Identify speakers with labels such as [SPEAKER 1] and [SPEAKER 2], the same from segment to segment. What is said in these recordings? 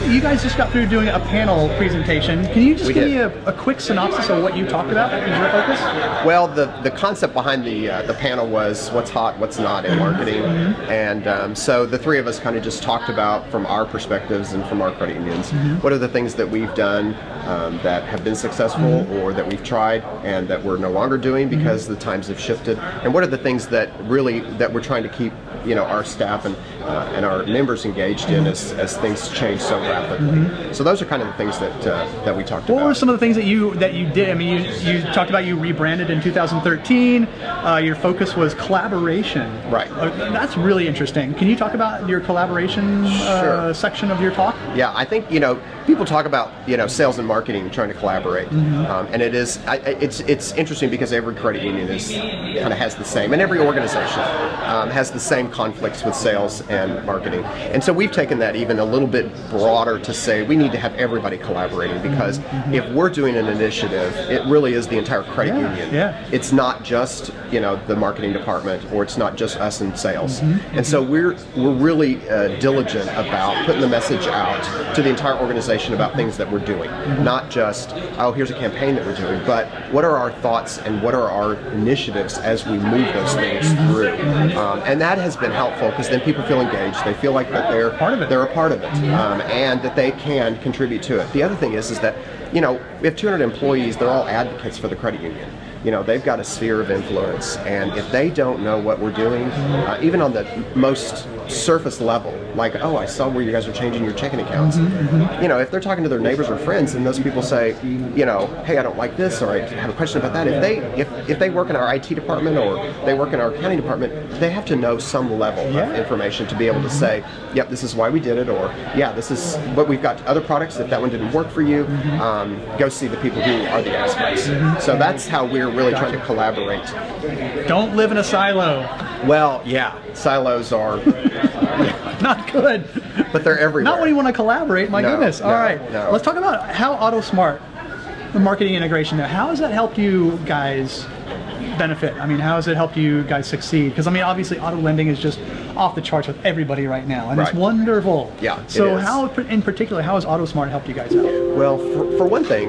[SPEAKER 1] you guys just got through doing a panel presentation. Can you just give me a quick synopsis of what you talked about as your focus?
[SPEAKER 2] Well, the concept behind the panel was what's hot, what's not in marketing, and so the three of us kind of just talked about from our perspectives and from our credit unions, what are the things that we've done that have been successful or that we've tried and that we're no longer doing because the times have shifted, and what are the things that we're trying to keep our staff and our members engaged in as things change so rapidly. So those are kind of the things that we talked about.
[SPEAKER 1] What were some of the things that you did? I mean, you talked about you rebranded in 2013. Your focus was collaboration.
[SPEAKER 2] Right.
[SPEAKER 1] That's really interesting. Can you talk about your collaboration section of your talk?
[SPEAKER 2] Yeah, I think people talk about sales and marketing trying to collaborate, and it's interesting because every credit union kind of has the same, and every organization has the same conflicts with sales and marketing. And so we've taken that even a little bit broader to say we need to have everybody collaborating, because if we're doing an initiative, it really is the entire credit union.
[SPEAKER 1] Yeah.
[SPEAKER 2] It's not just the marketing department, or it's not just us in sales. And so we're really diligent about putting the message out to the entire organization about things that we're doing, not just, oh, here's a campaign that we're doing, but what are our thoughts and what are our initiatives as we move those things through. And that has been helpful, because then people feel engaged, they feel like that they're a part of it, and that they can contribute to it. The other thing is that we have 200 employees, they're all advocates for the credit union. They've got a sphere of influence, and if they don't know what we're doing, even on the most surface level, like, oh, I saw where you guys are changing your checking accounts. If they're talking to their neighbors or friends, and those people say, hey, I don't like this, or I have a question about that. If they work in our IT department or they work in our accounting department, they have to know some level of information to be able to say, yep, this is why we did it, or yeah, this is what we've got other products. If that one didn't work for you, go see the people who are the experts. So that's how we're really trying to collaborate.
[SPEAKER 1] Don't live in a silo.
[SPEAKER 2] Well, yeah, silos are
[SPEAKER 1] not good.
[SPEAKER 2] But they're everywhere.
[SPEAKER 1] Not when you want to collaborate, my goodness. All right, let's talk about how AutoSmart, the marketing integration there, how has that helped you guys benefit? I mean, how has it helped you guys succeed? Because I mean, obviously auto lending is just off the charts with everybody right now, and it's wonderful.
[SPEAKER 2] Yeah,
[SPEAKER 1] so how, in particular, how has AutoSmart helped you guys out?
[SPEAKER 2] Well, for one thing,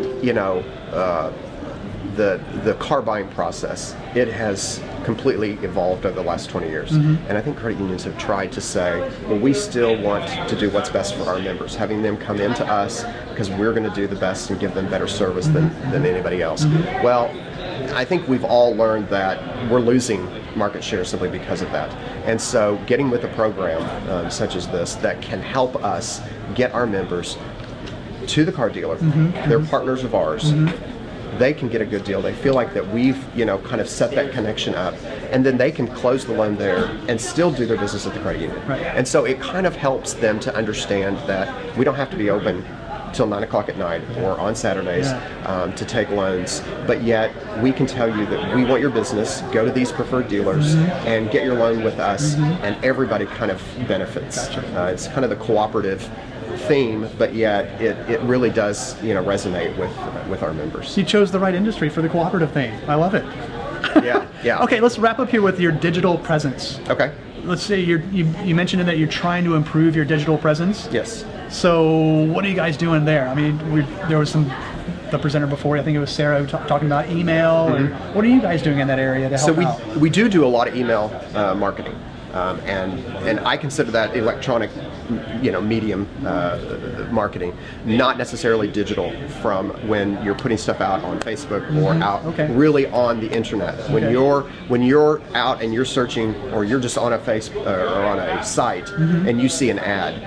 [SPEAKER 2] the car buying process, it has completely evolved over the last 20 years. And I think credit unions have tried to say, well, we still want to do what's best for our members, having them come into us because we're going to do the best and give them better service than anybody else. Well, I think we've all learned that we're losing market share simply because of that. And so getting with a program such as this that can help us get our members to the car dealer, they're partners of ours, they can get a good deal. They feel like that we've, kind of set that connection up, and then they can close the loan there and still do their business at the credit union. And so it kind of helps them to understand that we don't have to be open till 9 o'clock at night or on Saturdays to take loans, but yet we can tell you that we want your business, go to these preferred dealers and get your loan with us, and everybody kind of benefits. It's kind of the cooperative theme, but yet it really does resonate with our members.
[SPEAKER 1] You chose the right industry for the cooperative thing. I love it.
[SPEAKER 2] Yeah.
[SPEAKER 1] Okay, let's wrap up here with your digital presence.
[SPEAKER 2] Okay.
[SPEAKER 1] Let's say you mentioned that you're trying to improve your digital presence.
[SPEAKER 2] Yes.
[SPEAKER 1] So what are you guys doing there? I mean, there was the presenter before, I think it was Sarah, talking about email. And what are you guys doing in that area to help out?
[SPEAKER 2] So we do a lot of email marketing. And I consider that electronic, medium marketing, not necessarily digital, from when you're putting stuff out on Facebook or out really on the internet. When you're out and you're searching, or you're just on a or on a site and you see an ad,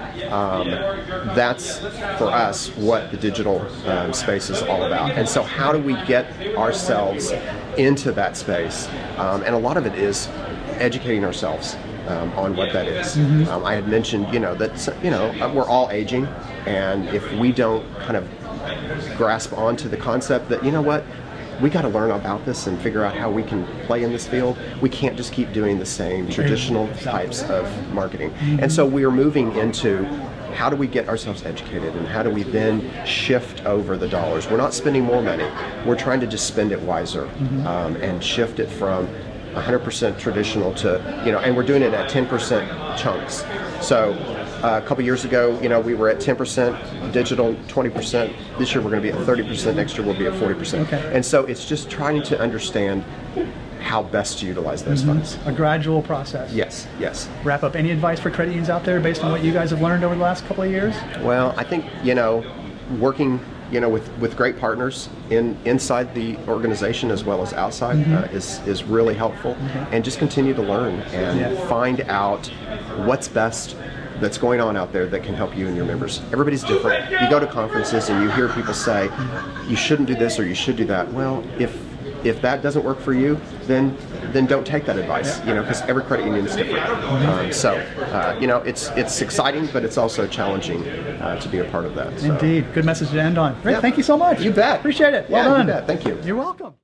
[SPEAKER 2] that's for us what the digital space is all about. And so how do we get ourselves into that space? And a lot of it is educating ourselves on what that is. I had mentioned, that we're all aging, and if we don't kind of grasp onto the concept that, we got to learn about this and figure out how we can play in this field, we can't just keep doing the same traditional types of marketing. And so we are moving into how do we get ourselves educated, and how do we then shift over the dollars? We're not spending more money, we're trying to just spend it wiser, and shift it from 100% traditional to, and we're doing it at 10% chunks. So A couple years ago, we were at 10% digital, 20%. This year we're going to be at 30%. Next year we'll be at 40%.
[SPEAKER 1] Okay.
[SPEAKER 2] And so it's just trying to understand how best to utilize those funds.
[SPEAKER 1] A gradual process.
[SPEAKER 2] Yes, yes.
[SPEAKER 1] Wrap up, any advice for credit unions out there based on what you guys have learned over the last couple of years?
[SPEAKER 2] Well, I think, working with great partners inside the organization as well as outside is really helpful. And just continue to learn and find out what's best that's going on out there that can help you and your members. Everybody's different. You go to conferences and you hear people say, you shouldn't do this or you should do that. Well, if that doesn't work for you, then don't take that advice, because every credit union is different. It's exciting, but it's also challenging to be a part of that. So.
[SPEAKER 1] Indeed. Good message to end on. Rick, thank you so much.
[SPEAKER 2] You bet.
[SPEAKER 1] Appreciate it. Well done.
[SPEAKER 2] You bet. Thank you.
[SPEAKER 1] You're welcome.